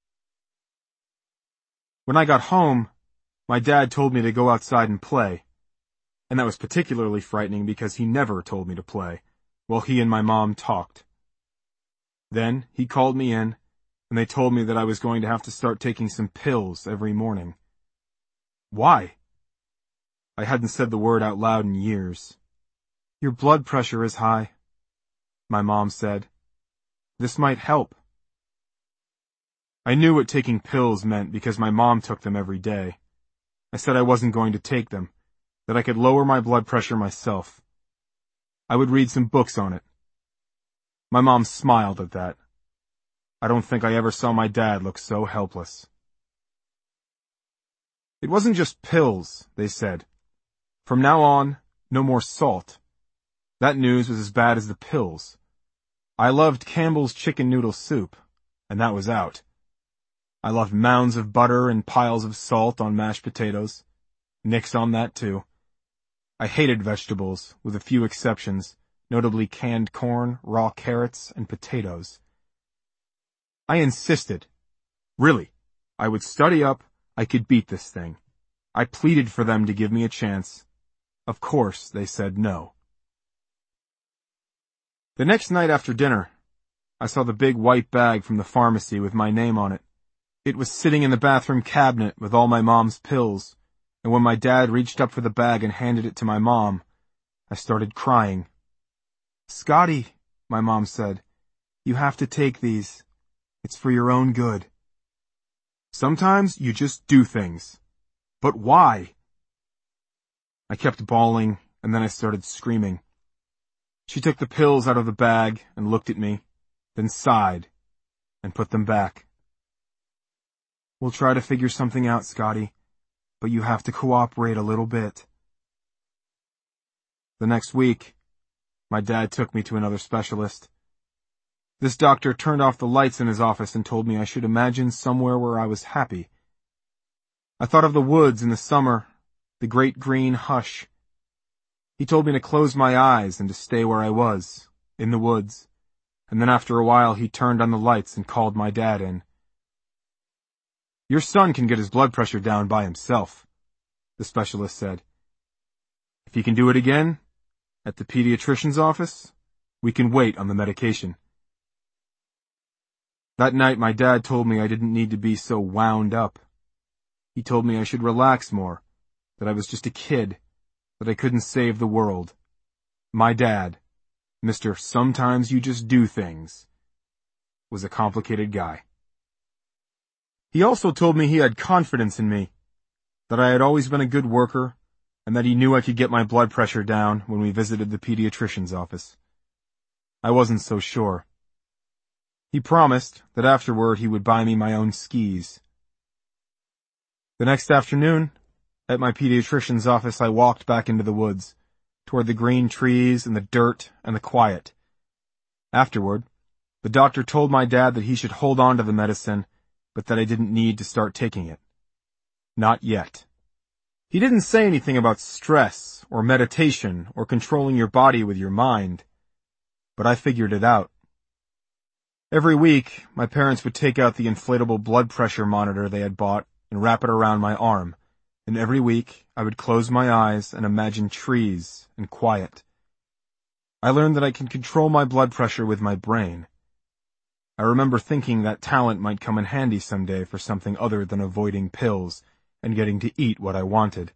When I got home, my dad told me to go outside and play. And that was particularly frightening because he never told me to play, while he and my mom talked. Then he called me in, and they told me that I was going to have to start taking some pills every morning. Why? I hadn't said the word out loud in years. "Your blood pressure is high," my mom said. "This might help." I knew what taking pills meant because my mom took them every day. I said I wasn't going to take them, that I could lower my blood pressure myself. I would read some books on it. My mom smiled at that. I don't think I ever saw my dad look so helpless. It wasn't just pills, they said. From now on, no more salt. That news was as bad as the pills. I loved Campbell's chicken noodle soup, and that was out. I loved mounds of butter and piles of salt on mashed potatoes. Nix on that too. I hated vegetables, with a few exceptions, notably canned corn, raw carrots, and potatoes. I insisted. Really, I would study up, I could beat this thing. I pleaded for them to give me a chance. Of course, they said no. The next night after dinner, I saw the big white bag from the pharmacy with my name on it. It was sitting in the bathroom cabinet with all my mom's pills, and when my dad reached up for the bag and handed it to my mom, I started crying. "Scotty," my mom said, "you have to take these. It's for your own good. Sometimes you just do things. But why?" I kept bawling, and then I started screaming. She took the pills out of the bag and looked at me, then sighed, and put them back. "We'll try to figure something out, Scotty, but you have to cooperate a little bit." The next week, my dad took me to another specialist. This doctor turned off the lights in his office and told me I should imagine somewhere where I was happy. I thought of the woods in the summer, the great green hush. He told me to close my eyes and to stay where I was, in the woods, and then after a while he turned on the lights and called my dad in. "Your son can get his blood pressure down by himself," the specialist said. "If he can do it again, at the pediatrician's office, we can wait on the medication." That night my dad told me I didn't need to be so wound up. He told me I should relax more, that I was just a kid, that I couldn't save the world. My dad, Mr. Sometimes You Just Do Things, was a complicated guy. He also told me he had confidence in me, that I had always been a good worker, and that he knew I could get my blood pressure down when we visited the pediatrician's office. I wasn't so sure. He promised that afterward he would buy me my own skis. The next afternoon, at my pediatrician's office, I walked back into the woods, toward the green trees and the dirt and the quiet. Afterward, the doctor told my dad that he should hold on to the medicine, but that I didn't need to start taking it. Not yet. He didn't say anything about stress or meditation or controlling your body with your mind, but I figured it out. Every week, my parents would take out the inflatable blood pressure monitor they had bought and wrap it around my arm, and every week I would close my eyes and imagine trees and quiet. I learned that I can control my blood pressure with my brain. I remember thinking that talent might come in handy someday for something other than avoiding pills and getting to eat what I wanted.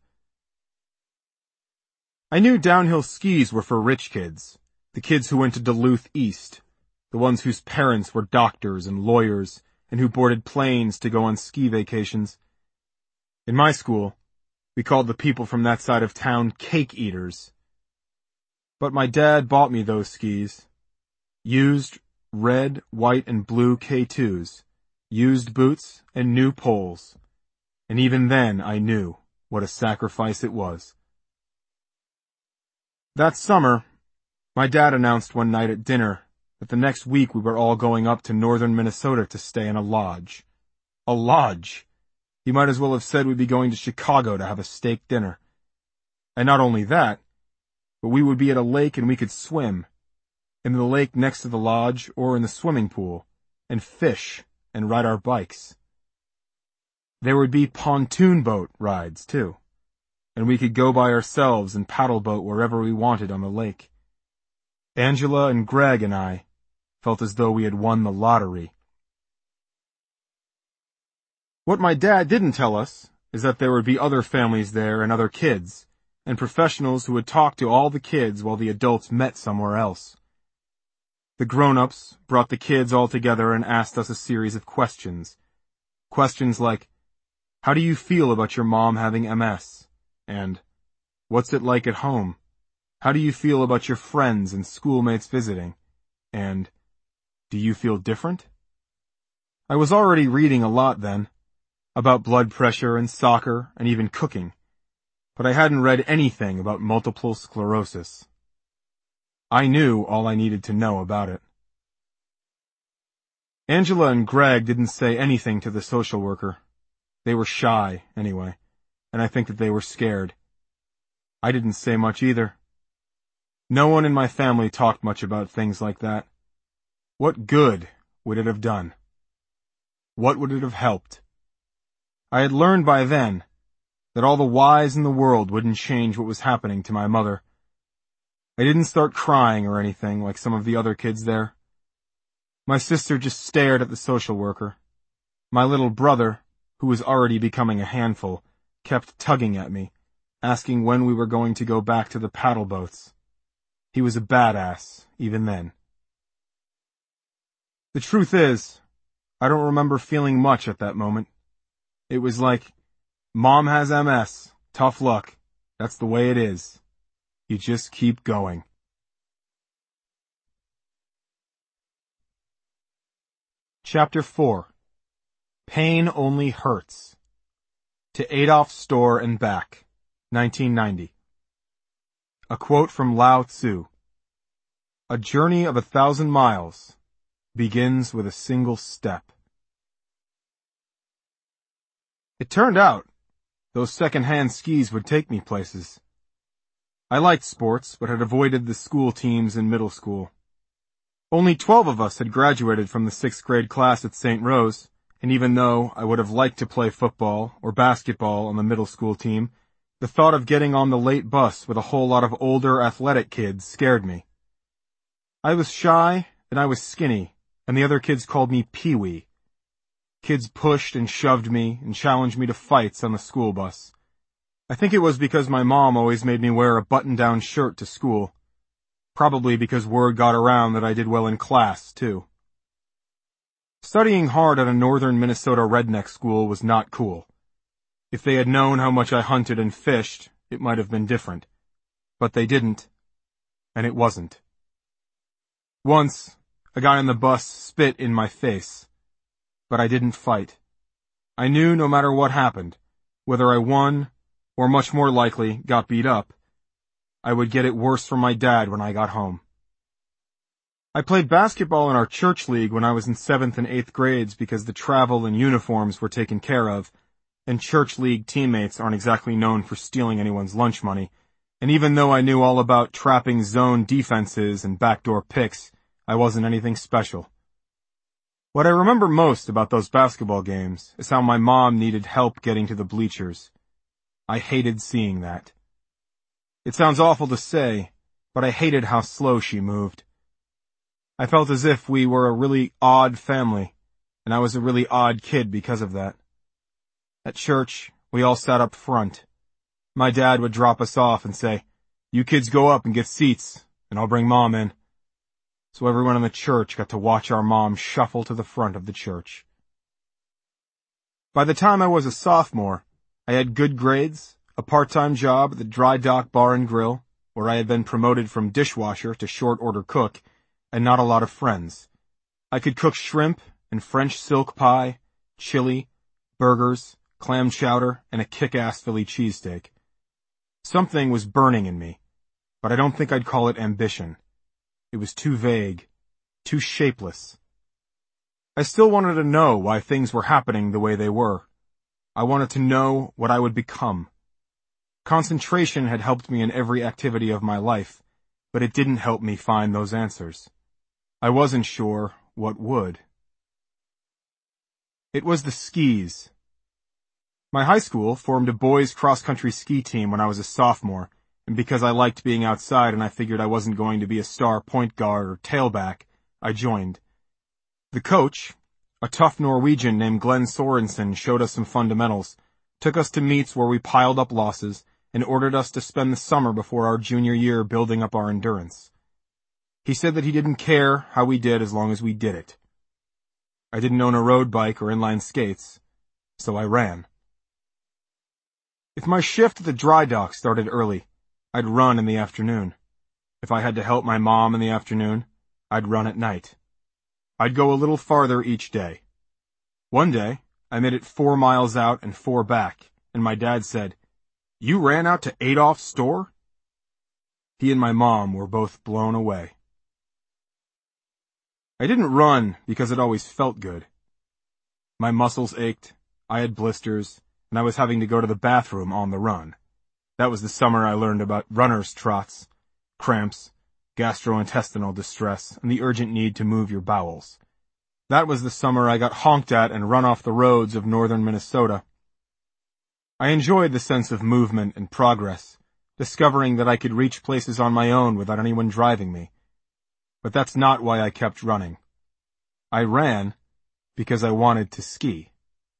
I knew downhill skis were for rich kids, the kids who went to Duluth East, the ones whose parents were doctors and lawyers and who boarded planes to go on ski vacations. In my school, we called the people from that side of town cake eaters. But my dad bought me those skis. Used red, white, and blue K2s, used boots, and new poles. And even then I knew what a sacrifice it was. That summer, my dad announced one night at dinner that the next week we were all going up to northern Minnesota to stay in a lodge. A lodge! He might as well have said we'd be going to Chicago to have a steak dinner. And not only that, but we would be at a lake and we could swim, in the lake next to the lodge or in the swimming pool, and fish and ride our bikes. There would be pontoon boat rides, too, and we could go by ourselves and paddle boat wherever we wanted on the lake. Angela and Greg and I felt as though we had won the lottery. What my dad didn't tell us is that there would be other families there and other kids, and professionals who would talk to all the kids while the adults met somewhere else. The grown-ups brought the kids all together and asked us a series of questions. Questions like, how do you feel about your mom having MS? And, what's it like at home? How do you feel about your friends and schoolmates visiting? And, do you feel different? I was already reading a lot then, about blood pressure and soccer and even cooking, but I hadn't read anything about multiple sclerosis. I knew all I needed to know about it. Angela and Greg didn't say anything to the social worker. They were shy, anyway, and I think that they were scared. I didn't say much either. No one in my family talked much about things like that. What good would it have done? What would it have helped? I had learned by then that all the whys in the world wouldn't change what was happening to my mother. I didn't start crying or anything like some of the other kids there. My sister just stared at the social worker. My little brother, who was already becoming a handful, kept tugging at me, asking when we were going to go back to the paddle boats. He was a badass, even then. The truth is, I don't remember feeling much at that moment. It was like, Mom has MS, tough luck, that's the way it is. You just keep going. Chapter 4. Pain Only Hurts. To Adolf Stohr and Back, 1990. A quote from Lao Tzu. A journey of 1,000 miles begins with a single step. It turned out those second-hand skis would take me places. I liked sports, but had avoided the school teams in middle school. Only 12 of us had graduated from the 6th grade class at St. Rose, and even though I would have liked to play football or basketball on the middle school team, the thought of getting on the late bus with a whole lot of older athletic kids scared me. I was shy, and I was skinny, and the other kids called me Pee-wee. Kids pushed and shoved me and challenged me to fights on the school bus. I think it was because my mom always made me wear a button-down shirt to school. Probably because word got around that I did well in class, too. Studying hard at a northern Minnesota redneck school was not cool. If they had known how much I hunted and fished, it might have been different. But they didn't, and it wasn't. Once, a guy on the bus spit in my face. But I didn't fight. I knew no matter what happened, Whether I won, or much more likely, got beat up, I would get it worse from my dad when I got home. I played basketball in our church league when I was in 7th and 8th grades because the travel and uniforms were taken care of, and church league teammates aren't exactly known for stealing anyone's lunch money, and even though I knew all about trapping zone defenses and backdoor picks, I wasn't anything special. What I remember most about those basketball games is how my mom needed help getting to the bleachers. I hated seeing that. It sounds awful to say, but I hated how slow she moved. I felt as if we were a really odd family, and I was a really odd kid because of that. At church, we all sat up front. My dad would drop us off and say, "You kids go up and get seats, and I'll bring Mom in." So everyone in the church got to watch our mom shuffle to the front of the church. By the time I was a sophomore, I had good grades, a part-time job at the Dry Dock Bar and Grill, where I had been promoted from dishwasher to short-order cook, and not a lot of friends. I could cook shrimp and French silk pie, chili, burgers, clam chowder, and a kick-ass Philly cheesesteak. Something was burning in me, but I don't think I'd call it ambition. It was too vague, too shapeless. I still wanted to know why things were happening the way they were. I wanted to know what I would become. Concentration had helped me in every activity of my life, but it didn't help me find those answers. I wasn't sure what would. It was the skis. My high school formed a boys' cross-country ski team when I was a sophomore, and because I liked being outside and I figured I wasn't going to be a star point guard or tailback, I joined. The coach, a tough Norwegian named Glenn Sorensen, showed us some fundamentals, took us to meets where we piled up losses, and ordered us to spend the summer before our junior year building up our endurance. He said that he didn't care how we did as long as we did it. I didn't own a road bike or inline skates, so I ran. If my shift at the dry dock started early, I'd run in the afternoon. If I had to help my mom in the afternoon, I'd run at night. I'd go a little farther each day. One day, I made it 4 miles out and 4 back, and my dad said, "You ran out to Adolph's store?" He and my mom were both blown away. I didn't run because it always felt good. My muscles ached, I had blisters, and I was having to go to the bathroom on the run. That was the summer I learned about runner's trots, cramps, gastrointestinal distress, and the urgent need to move your bowels. That was the summer I got honked at and run off the roads of northern Minnesota. I enjoyed the sense of movement and progress, discovering that I could reach places on my own without anyone driving me. But that's not why I kept running. I ran because I wanted to ski.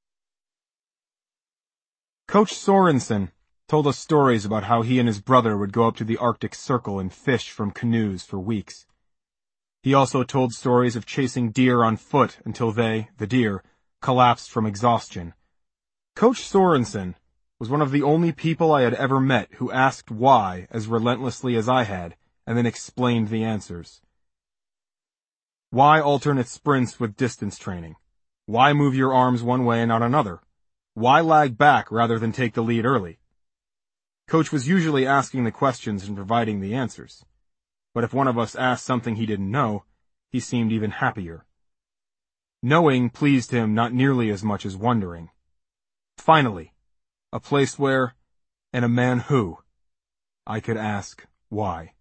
Coach Sorensen told us stories about how he and his brother would go up to the Arctic Circle and fish from canoes for weeks. He also told stories of chasing deer on foot until they, the deer, collapsed from exhaustion. Coach Sorensen was one of the only people I had ever met who asked why as relentlessly as I had, and then explained the answers. Why alternate sprints with distance training? Why move your arms one way and not another? Why lag back rather than take the lead early? Coach was usually asking the questions and providing the answers. But if one of us asked something he didn't know, he seemed even happier. Knowing pleased him not nearly as much as wondering. Finally, a place where, and a man who, I could ask why.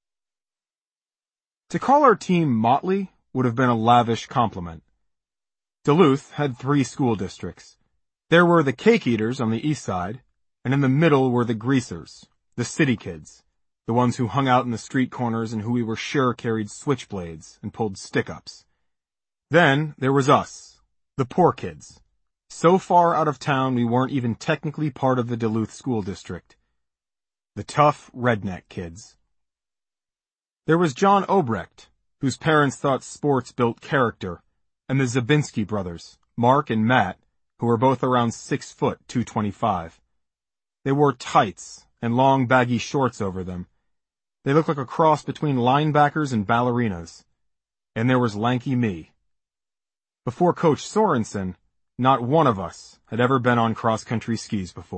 To call our team motley would have been a lavish compliment. Duluth had 3 school districts. There were the cake eaters on the east side, and in the middle were the greasers, the city kids, the ones who hung out in the street corners and who we were sure carried switchblades and pulled stick-ups. Then there was us, the poor kids, so far out of town we weren't even technically part of the Duluth school district. The tough redneck kids. There was John Obrecht, whose parents thought sports built character, and the Zabinski brothers, Mark and Matt, who were both around 6 foot 225. They wore tights and long baggy shorts over them. They looked like a cross between linebackers and ballerinas. And there was lanky me. Before Coach Sorensen, not one of us had ever been on cross-country skis before.